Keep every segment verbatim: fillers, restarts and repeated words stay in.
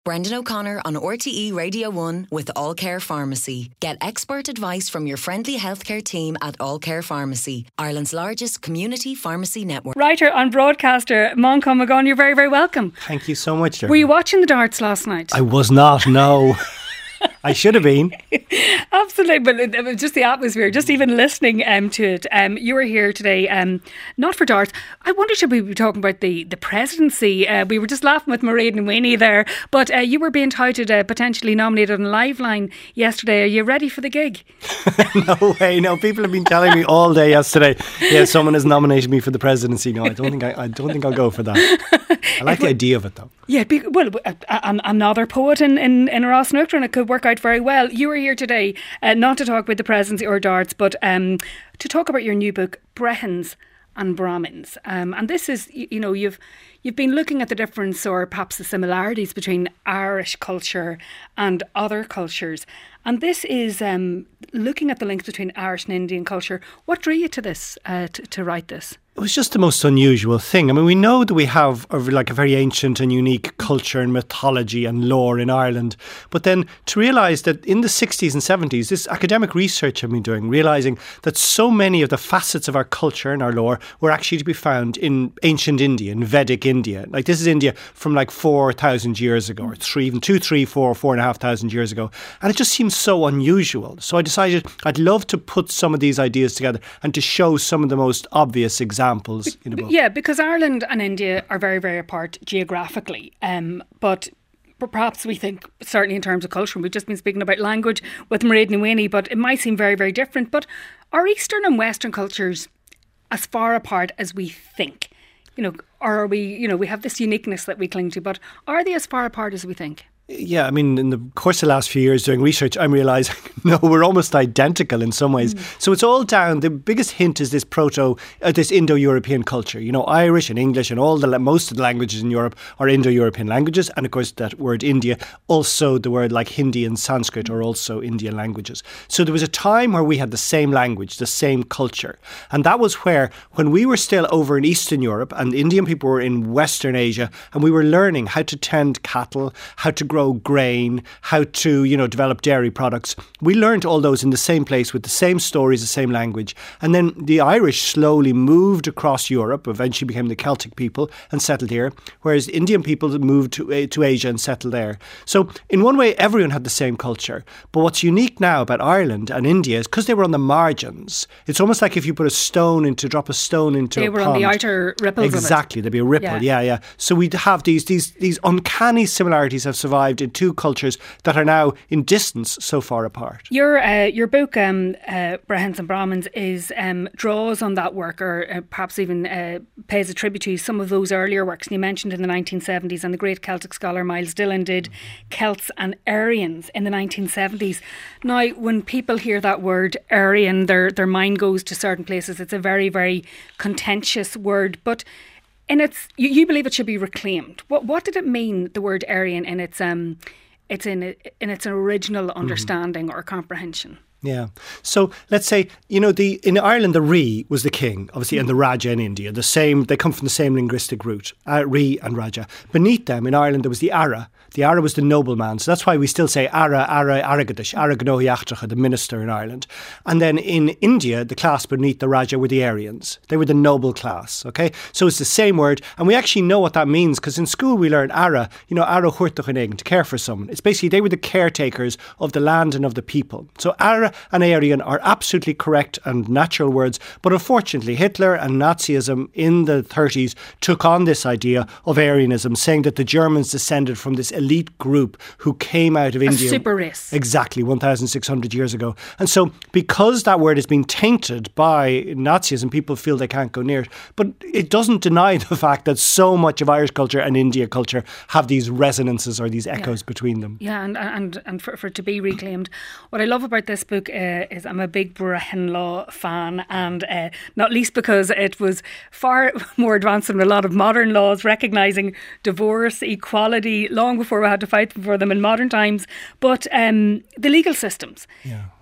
Brendan O'Connor on R T E Radio one with All Care Pharmacy. Get expert advice from your friendly healthcare team at All Care Pharmacy, Ireland's largest community pharmacy network. Writer and broadcaster Moncomb McGon, you're very, very welcome. Thank you so much, Jeremy. Were you watching the darts last night? I was not, no. I should have been. Absolutely, but it, it was just the atmosphere, just even listening um, to it. Um, you were here today, um, not for darts. I wonder, should we be talking about the, the presidency? Uh, we were just laughing with Mairead and Winnie there, but uh, you were being touted uh, potentially nominated on Liveline yesterday. Are you ready for the gig? No way, no. People have been telling me all day yesterday, yeah, someone has nominated me for the presidency. No, I don't think I, I don't think I'll go for that. I like the idea of it, though. Yeah, be, well, uh, another poet in, in, in Ross Nookter, and it could work out very well. You were here today, uh, not to talk about the presidency or darts, but um, to talk about your new book, Brehons and Brahmins. Um, and this is, you, you know, you've you've been looking at the difference or perhaps the similarities between Irish culture and other cultures. And this is um, looking at the links between Irish and Indian culture. What drew you to this, uh, to, to write this? It was just the most unusual thing. I mean, we know that we have a, like a very ancient and unique culture and mythology and lore in Ireland. But then to realise that in the sixties and seventies, this academic research I've been doing, realising that so many of the facets of our culture and our lore were actually to be found in ancient India, in Vedic India. Like this is India from like four thousand years ago, or three, even two, three, four, four and a half thousand years ago. And it just seems so unusual. So I decided I'd love to put some of these ideas together and to show some of the most obvious examples. In a book. Yeah, because Ireland and India are very, very apart geographically, um, but perhaps we think, certainly in terms of culture, we've just been speaking about language with Mairead and Winnie, but it might seem very, very different. But are Eastern and Western cultures as far apart as we think? You know, or are we, you know, we have this uniqueness that we cling to, but are they as far apart as we think? Yeah, I mean, in the course of the last few years doing research, I'm realising, no, we're almost identical in some ways. Mm. So it's all down, the biggest hint is this proto, uh, this Indo-European culture. You know, Irish and English and all the, most of the languages in Europe are Indo-European languages. And of course, that word India, also the word like Hindi and Sanskrit are also Indian languages. So there was a time where we had the same language, the same culture. And that was where, when we were still over in Eastern Europe and Indian people were in Western Asia, and we were learning how to tend cattle, how to grow grow grain, how to, you know, develop dairy products. We learned all those in the same place with the same stories, the same language. And then the Irish slowly moved across Europe, eventually became the Celtic people and settled here, whereas Indian people moved to, uh, to Asia and settled there. So in one way, everyone had the same culture. But what's unique now about Ireland and India is because they were on the margins. It's almost like if you put a stone into, drop a stone into they a were pond. on the outer ripples Exactly, of it. There'd be a ripple, yeah, yeah. yeah. So we'd have these, these, these uncanny similarities have survived in two cultures that are now in distance so far apart. Your uh, your book, um, uh, Brehons and Brahmins, is um, draws on that work, or uh, perhaps even uh, pays a tribute to some of those earlier works. And you mentioned in the nineteen seventies, and the great Celtic scholar Miles Dillon did Celts and Aryans in the nineteen seventies. Now, when people hear that word Aryan, their their mind goes to certain places. It's a very, very contentious word, but and it's you, you believe it should be reclaimed. What what did it mean, the word Aryan, in its um it's in in its original understanding mm-hmm. or comprehension? Yeah. So let's say, you know, the in Ireland, the Ri was the king, obviously, and the Raja in India. The same, they come from the same linguistic root, uh, Ri and Raja. Beneath them in Ireland, there was the Ara. The Ara was the nobleman. So that's why we still say Ara, Ara, Aragadish, Araganohiachtracha, the minister in Ireland. And then in India, the class beneath the Raja were the Aryans. They were the noble class, okay? So it's the same word. And we actually know what that means because in school we learn Ara, you know, Ara Hurtachaneg, to care for someone. It's basically they were the caretakers of the land and of the people. So Ara and Aryan are absolutely correct and natural words. But unfortunately, Hitler and Nazism in the thirties took on this idea of Aryanism, saying that the Germans descended from this elite group who came out of a India. A super race. Exactly, one thousand six hundred years ago. And so because that word has been tainted by Nazism, people feel they can't go near it. But it doesn't deny the fact that so much of Irish culture and India culture have these resonances or these echoes yeah. between them. Yeah, and and, and for, for it to be reclaimed. What I love about this book uh, is I'm a big Brehon law fan, and uh, not least because it was far more advanced than a lot of modern laws, recognising divorce, equality, long before we had to fight for them in modern times. But um, the legal systems. Yeah.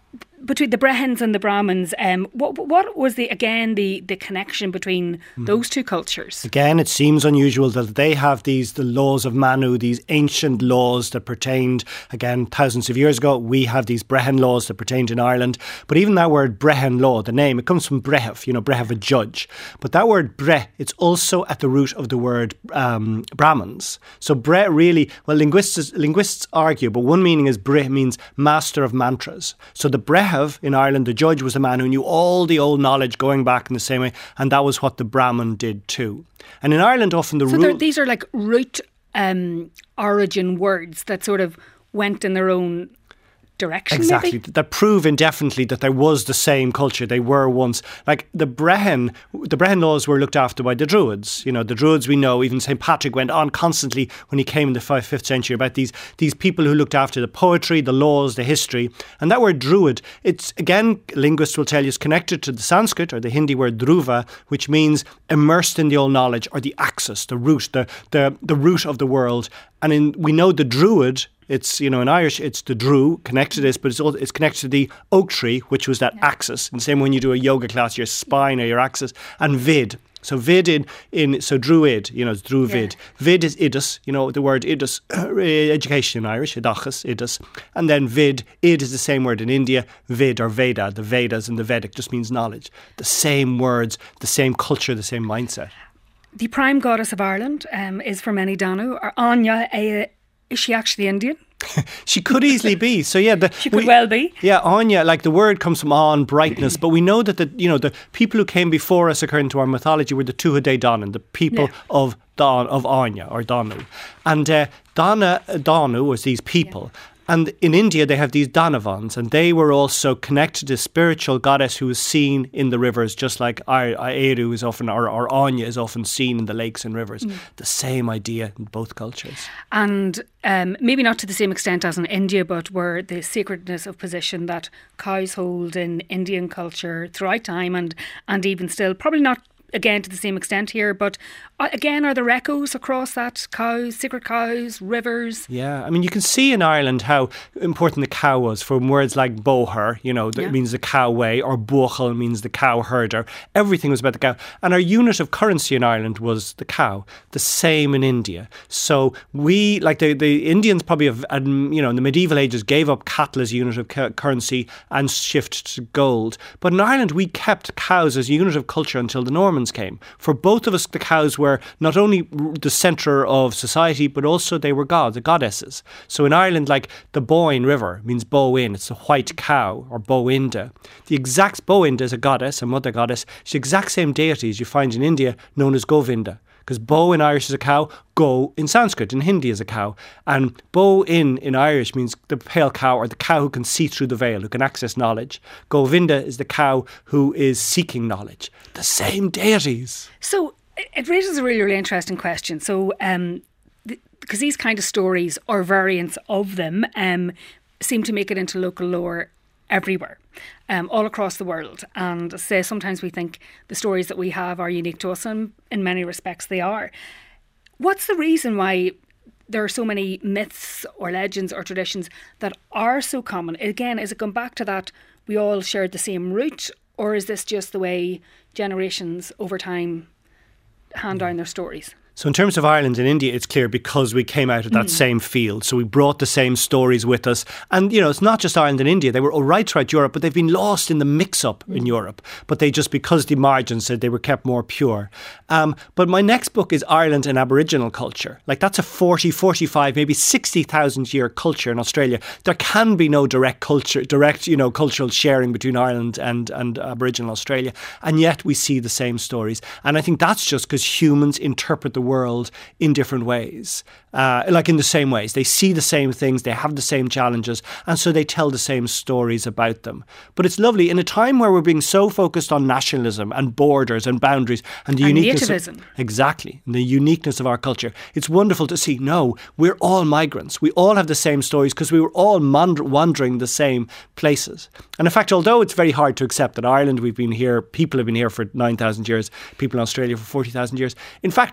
between the Brehons and the Brahmins, um, what what was the again the, the connection between mm. those two cultures? Again, it seems unusual that they have these the laws of Manu, these ancient laws that pertained again thousands of years ago. We have these Brehon laws that pertained in Ireland, but even that word Brehon law, the name, it comes from brehev, you know, brehev, a judge. But that word breh, it's also at the root of the word um, Brahmins. So breh really, well, linguists linguists argue, but one meaning is breh means master of mantras. So the brehev in Ireland, the judge was a man who knew all the old knowledge going back in the same way, and that was what the Brahmin did too. And in Ireland, often the so rule... these are like root um, origin words that sort of went in their own direction, exactly, maybe? That prove indefinitely that there was the same culture. They were once, like the Brehon, the Brehon laws were looked after by the Druids. You know, the Druids we know, even Saint Patrick went on constantly when he came in the fifth century about these these people who looked after the poetry, the laws, the history. And that word Druid, it's, again, linguists will tell you, it's connected to the Sanskrit or the Hindi word Dhruva, which means immersed in the old knowledge, or the axis, the root, the the, the root of the world. And in, we know the Druid, it's, you know, in Irish, it's the Drew, connected to this, but it's also, it's connected to the oak tree, which was that yeah. axis. And the same when you do a yoga class, your spine or your axis, and vid. So vid in, in so druid, you know, it's druvid. Yeah. Vid is idus, you know, the word idus, education in Irish, idachas, idus. And then vid, id is the same word in India, vid or Veda, the Vedas and the Vedic just means knowledge. The same words, the same culture, the same mindset. The prime goddess of Ireland um, is for many Danu, or Anya. Uh, is she actually Indian? She could easily be. So yeah, the, she could we, well be. Yeah, Anya, like the word comes from on, brightness, but we know that the you know the people who came before us, according to our mythology, were the Tuatha Dé Danann, the people yeah. of Don of Anya or Danu, and uh, Dana Danu was these people. Yeah. And in India, they have these Danavans, and they were also connected to a spiritual goddess who was seen in the rivers, just like Eru is often, or, or Anya is often seen in the lakes and rivers. Mm. The same idea in both cultures. And um, maybe not to the same extent as in India, but where the sacredness of position that cows hold in Indian culture throughout time and, and even still, probably not again to the same extent here, but uh, again, are there echoes across that? Cows, sacred cows, rivers? Yeah, I mean, you can see in Ireland how important the cow was, from words like boher, you know, that yeah. means the cow way, or bochel means the cow herder. Everything was about the cow. And our unit of currency in Ireland was the cow. The same in India. So we, like the, the Indians probably have, you know, in the medieval ages gave up cattle as a unit of cu- currency and shifted to gold. But in Ireland, we kept cows as a unit of culture until the Normans came. For both of us, the cows were not only the centre of society, but also they were gods, the goddesses. So in Ireland, like the Boyne River means Bowen, it's the white cow, or Boinda. The exact Boinda is a goddess, a mother goddess. She's the exact same deity as you find in India, known as Govinda. Because Bo in Irish is a cow, Go in Sanskrit, in Hindi is a cow. And Bo in in Irish means the pale cow, or the cow who can see through the veil, who can access knowledge. Govinda is the cow who is seeking knowledge. The same deities. So it raises a really, really interesting question. So, um, th- because these kind of stories, or variants of them, um, seem to make it into local lore everywhere, um, all across the world. And say sometimes we think the stories that we have are unique to us, and in many respects they are. What's the reason why there are so many myths or legends or traditions that are so common? Again, is it come back to that we all shared the same root, or is this just the way generations over time hand down their stories? So in terms of Ireland and India, it's clear because we came out of that mm. same field. So we brought the same stories with us. And, you know, it's not just Ireland and India. They were all right throughout Europe, but they've been lost in the mix-up mm. in Europe. But they just, because the margins said they were kept more pure. Um, but my next book is Ireland and Aboriginal culture. Like that's a forty, forty-five, maybe sixty thousand year culture in Australia. There can be no direct culture, direct, you know, cultural sharing between Ireland and, and Aboriginal Australia. And yet we see the same stories. And I think that's just because humans interpret the world in different ways, uh, like in the same ways. They see the same things, they have the same challenges, and so they tell the same stories about them. But it's lovely, in a time where we're being so focused on nationalism and borders and boundaries and the and uniqueness nativism. Of, exactly, and the uniqueness of our culture. It's wonderful to see, no, we're all migrants. We all have the same stories because we were all mand- wandering the same places. And in fact, although it's very hard to accept that Ireland, we've been here, people have been here for nine thousand years, people in Australia for forty thousand years, in fact, maybe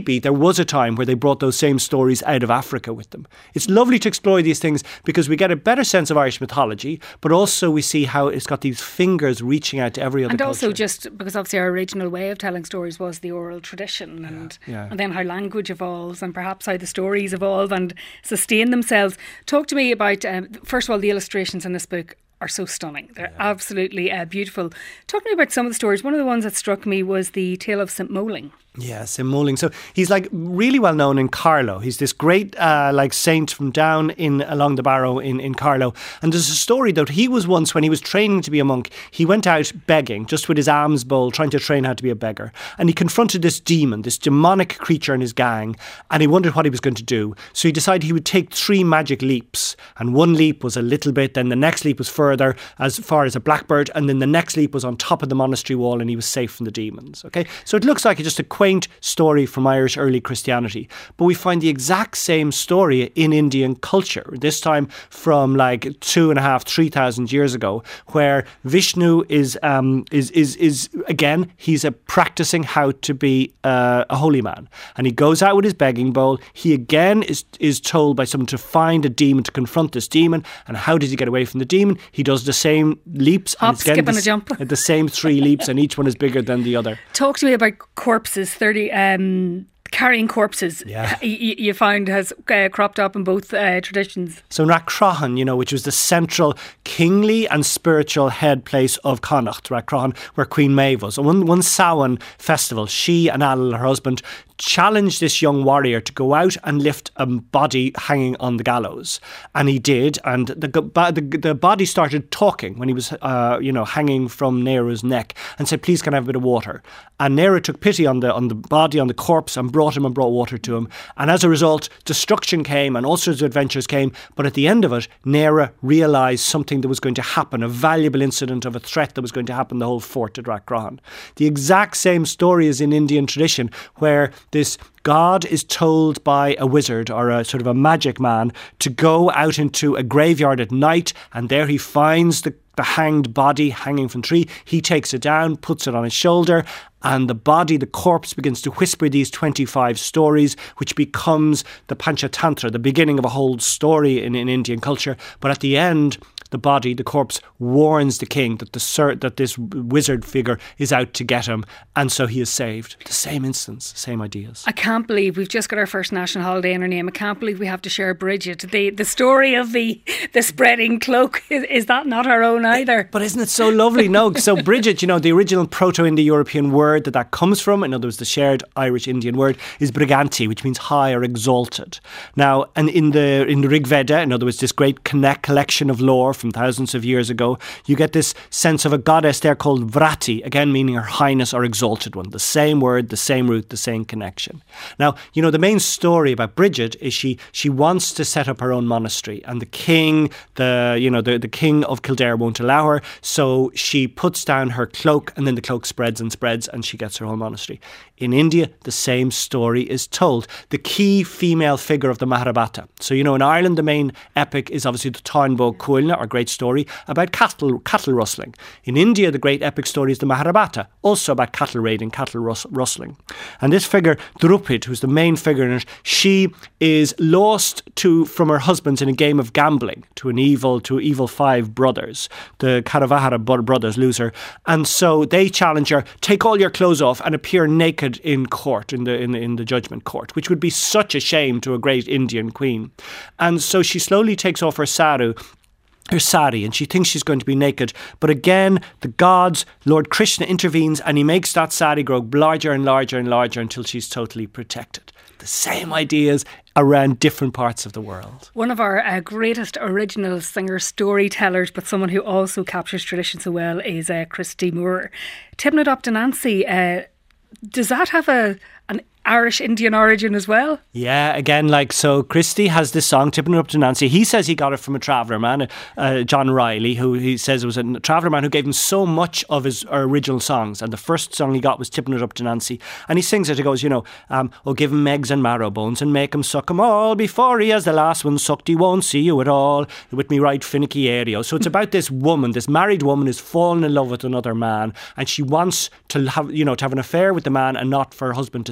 maybe there was a time where they brought those same stories out of Africa with them. It's lovely to explore these things because we get a better sense of Irish mythology, but also we see how it's got these fingers reaching out to every other and culture. Also just because obviously our original way of telling stories was the oral tradition, and, yeah, yeah. and then how language evolves and perhaps how the stories evolve and sustain themselves. Talk to me about, um, first of all, the illustrations in this book are so stunning. They're yeah. absolutely uh, beautiful. Talk to me about some of the stories. One of the ones that struck me was the tale of Saint Moling. Yeah, Saint Moling. So he's like really well known in Carlow. He's this great uh, like saint from down in along the Barrow in, in Carlow. And there's a story that he was once, when he was training to be a monk, he went out begging, just with his alms bowl, trying to train how to be a beggar. And he confronted this demon, this demonic creature in his gang, and he wondered what he was going to do. So he decided he would take three magic leaps. And one leap was a little bit, then the next leap was further, as far as a blackbird, and then the next leap was on top of the monastery wall, and he was safe from the demons. Okay, so it looks like just a quaint story from Irish early Christianity, but we find the exact same story in Indian culture, this time from like two and a half, three thousand years ago, where Vishnu is um, is is is again he's a practicing how to be uh, a holy man, and he goes out with his begging bowl. He again is is told by someone to find a demon, to confront this demon, and how does he get away from the demon? He does the same leaps, hop, and skip, the, and a jump, the same three leaps, and each one is bigger than the other. Talk to me about corpses. thirty Um, carrying corpses, yeah. you, you find has uh, cropped up in both uh, traditions. So Rathcroghan, you know, which was the central kingly and spiritual head place of Connacht, Rathcroghan, where Queen Maeve was. And one, one Samhain festival, she and Alil, her husband, challenged this young warrior to go out and lift a body hanging on the gallows. And he did, and the the, the body started talking when he was, uh, you know, hanging from Nehru's neck, and said, "Please, can I have a bit of water?" And Nehru took pity on the on the body, on the corpse, and brought him and brought water to him. And as a result, destruction came and all sorts of adventures came. But at the end of it, Nehru realised something that was going to happen, a valuable incident of a threat that was going to happen the whole fort at Rathcroghan. The exact same story is in Indian tradition, where this God is told by a wizard or a sort of a magic man to go out into a graveyard at night, and there he finds the, the hanged body hanging from a tree. He takes it down, puts it on his shoulder, and the body, the corpse, begins to whisper these twenty-five stories, which becomes the Panchatantra, the beginning of a whole story in, in Indian culture. But at the end, the body, the corpse, warns the king that the that this wizard figure is out to get him, and so he is saved. The same instance, same ideas. I can't believe we've just got our first national holiday in our name. I can't believe we have to share Bridget. The the story of the the spreading cloak, is, is that not our own either? But isn't it so lovely? No. So Bridget, you know, the original Proto-Indo-European word that that comes from, in other words, the shared Irish-Indian word, is Briganti, which means high or exalted. Now, and in the in the Rig Veda, in other words, this great connect, collection of lore from thousands of years ago, you get this sense of a goddess there called Vrati, again meaning her highness or exalted one. The same word, the same root, the same connection. Now, you know, the main story about Bridget is she she wants to set up her own monastery, and the king, the you know, the, the king of Kildare won't allow her, so she puts down her cloak, and then the cloak spreads and spreads, and she gets her own monastery. In India, the same story is told. The key female figure of the Mahabharata. So, you know, in Ireland, the main epic is obviously the Táin Cuailnge, or great story about cattle cattle rustling. In India, the great epic story is the Mahabharata, also about cattle raiding, cattle rus- rustling. And this figure, Drupad, who's the main figure in it, she is lost to from her husband in a game of gambling to an evil, to evil five brothers. The Karavahara brothers lose her. And so they challenge her, take all your clothes off and appear naked in court, in the in the, in the judgment court, which would be such a shame to a great Indian queen. And so she slowly takes off her saru, her sari, and she thinks she's going to be naked. But again, the gods, Lord Krishna intervenes, and he makes that sari grow larger and larger and larger until she's totally protected. The same ideas around different parts of the world. One of our uh, greatest original singer storytellers, but someone who also captures tradition so well, is uh, Christy Moore. Tibnod Up to Nancy, uh, does that have a an Irish Indian origin as well? Yeah, again, like, so Christy has this song, Tipping Up to Nancy. He says he got it from a traveller man, uh, John Riley, who he says was a traveller man who gave him so much of his original songs. And the first song he got was Tipping It Up to Nancy. And he sings it, he goes, you know, um, oh, give him eggs and marrow bones and make him suck 'em all. Before he has the last one sucked, he won't see you at all. With me right finicky aereo. So it's about this woman, this married woman who's fallen in love with another man, and she wants to have, you know, to have an affair with the man and not for her husband to see.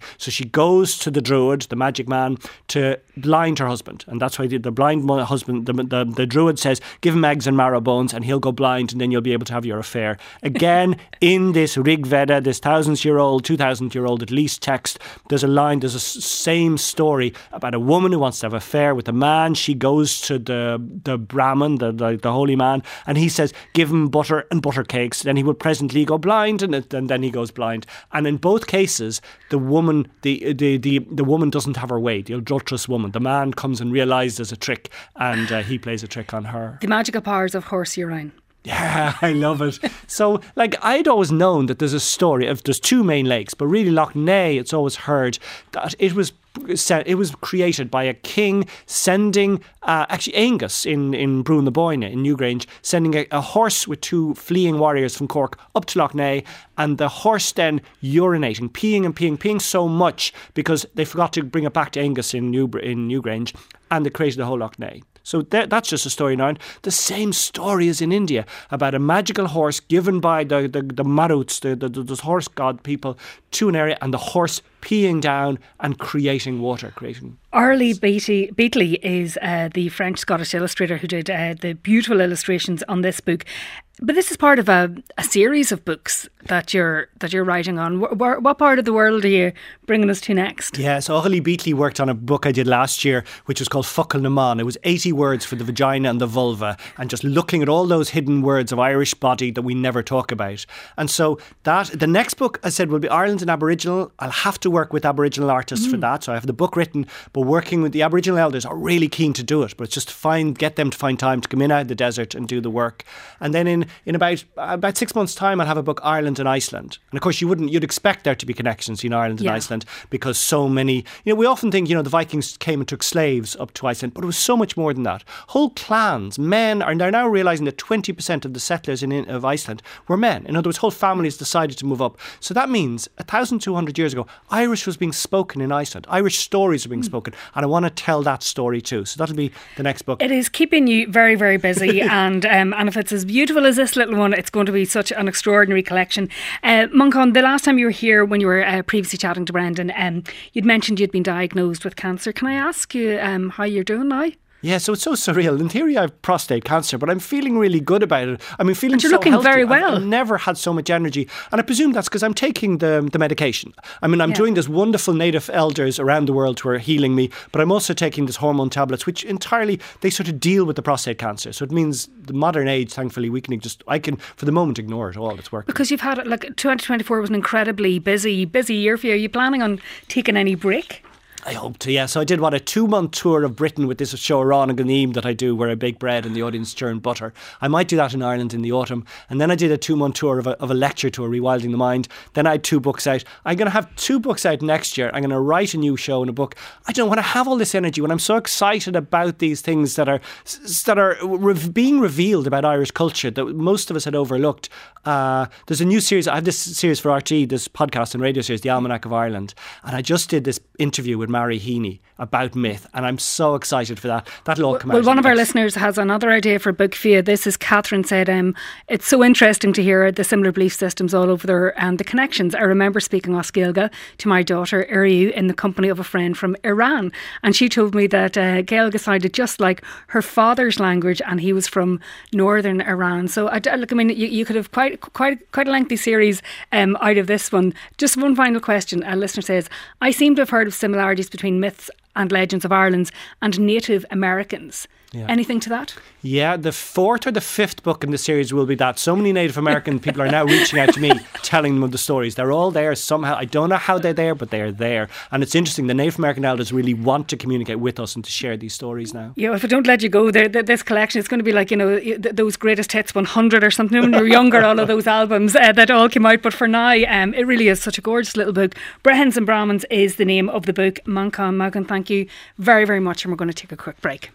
So she goes to the druid, the magic man, to blind her husband. And that's why the, the blind husband, the, the, the druid says, give him eggs and marrow bones and he'll go blind and then you'll be able to have your affair. Again, in this Rig Veda, this thousands-year-old, two-thousand-year-old at least text, there's a line, there's a same story about a woman who wants to have an affair with a man. She goes to the the Brahmin, the, the, the holy man, and he says, give him butter and butter cakes. Then he will presently go blind, and, it, and then he goes blind. And in both cases, the woman, the the the, the woman doesn't have her way, the adulterous woman. The man comes and realises a trick, and uh, he plays a trick on her. The magical powers of horse urine. Yeah, I love it. So, like, I'd always known that there's a story of there's two main lakes, but really Lough Neagh, it's always heard that it was it was created by a king sending, uh, actually Angus in, in Brún na Bóinne in Newgrange, sending a, a horse with two fleeing warriors from Cork up to Lough Neagh, and the horse then urinating, peeing and peeing, peeing so much because they forgot to bring it back to Angus in, New, in Newgrange, and they created the whole Lough Neagh. So that, that's just a story now. The same story is in India about a magical horse given by the, the, the Maruts, the, the, the horse god people, to an area, and the horse peeing down and creating water, creating... Arlie Beatty, Beatley is uh, the French-Scottish illustrator who did uh, the beautiful illustrations on this book. But this is part of a, a series of books that you're that you're writing on. What, what part of the world are you bringing us to next? Yeah, so Arlie Beatley worked on a book I did last year, which was called Focal Naman. It was eighty words for the vagina and the vulva, and just looking at all those hidden words of Irish body that we never talk about. And so that the next book, I said, will be Ireland and Aboriginal. I'll have to work with Aboriginal artists mm. for that. So I have the book written, but working with the Aboriginal elders are really keen to do it. But it's just to find, get them to find time to come in out of the desert and do the work. And then in In about about six months' time, I'll have a book, Ireland and Iceland. And of course, you wouldn't you'd expect there to be connections in Ireland yeah. and Iceland because so many. You know, we often think you know the Vikings came and took slaves up to Iceland, but it was so much more than that. Whole clans, men are they're now realising that twenty percent of the settlers in of Iceland were men. In other words, whole families decided to move up. So that means a thousand two hundred years ago, Irish was being spoken in Iceland. Irish stories were being mm. spoken, and I want to tell that story too. So that'll be the next book. It is keeping you very, very busy, and um, and if it's as beautiful as this little one, it's going to be such an extraordinary collection. Uh, Munchan, the last time you were here, when you were uh, previously chatting to Brendan, um, you'd mentioned you'd been diagnosed with cancer. Can I ask you um, how you're doing now? Yeah, so it's so surreal. In theory, I have prostate cancer, but I'm feeling really good about it. I mean, feeling and you're so looking healthy. very well. I've, I've never had so much energy, and I presume that's because I'm taking the the medication. I mean, I'm yeah. doing this wonderful native elders around the world who are healing me, but I'm also taking these hormone tablets, which entirely they sort of deal with the prostate cancer. So it means the modern age, thankfully, we can just I can for the moment ignore it all. It's working because you've had like twenty twenty-four was an incredibly busy, busy year for you. Are you planning on taking any break? I hope to, yeah. So I did, what, a two-month tour of Britain with this show, Ron and Ganeem, that I do, where I bake bread and the audience churn butter. I might do that in Ireland in the autumn. And then I did a two-month tour of a, of a lecture tour, Rewilding the Mind. Then I had two books out. I'm going to have two books out next year. I'm going to write a new show and a book. I don't know, when I have all this energy, when I'm so excited about these things that are that are re- being revealed about Irish culture that most of us had overlooked. Uh, there's a new series. I have this series for R T, this podcast and radio series, The Almanac of Ireland. And I just did this interview with Mary Heaney about myth, and I'm so excited for that. That'll all come well, out. Well, one of our listeners has another idea for a book for you. This is Catherine said, um, it's so interesting to hear the similar belief systems all over there and the connections. I remember speaking Oscailga to my daughter Iriu in the company of a friend from Iran, and she told me that uh, Gaeilge sounded just like her father's language, and he was from northern Iran. So I, look, I mean, you, you could have quite quite quite a lengthy series um, out of this one. Just one final question. A listener says, I seem to have heard of similarities between myths and legends of Ireland and Native Americans. Yeah. Anything to that? Yeah, the fourth or the fifth book in the series will be that. So many Native American people are now reaching out to me, telling them of the stories. They're all there somehow. I don't know how they're there, but they're there. And it's interesting, the Native American elders really want to communicate with us and to share these stories now. Yeah, if I don't let you go, there, this collection is going to be like, you know, those Greatest Hits one hundred or something. When we were younger, all of those albums uh, that all came out. But for now, um, it really is such a gorgeous little book. Brehons and Brahmins is the name of the book. Munchan Magan, thank you very, very much. And we're going to take a quick break.